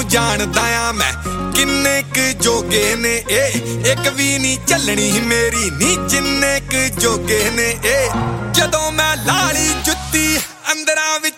ਜਾਣਦਾ ਆ ਮੈਂ ਕਿੰਨੇ ਕ ਜੋਗੇ ਨੇ ਇੱਕ ਵੀ ਨਹੀਂ ਚੱਲਣੀ ਮੇਰੀ ਨੀ ਜਿੰਨੇ ਕ ਜੋਗੇ ਨੇ ਜਦੋਂ ਮੈਂ ਲਾਲੀ ਜੁੱਤੀ ਅੰਦਰਾਂ ਵਿੱਚ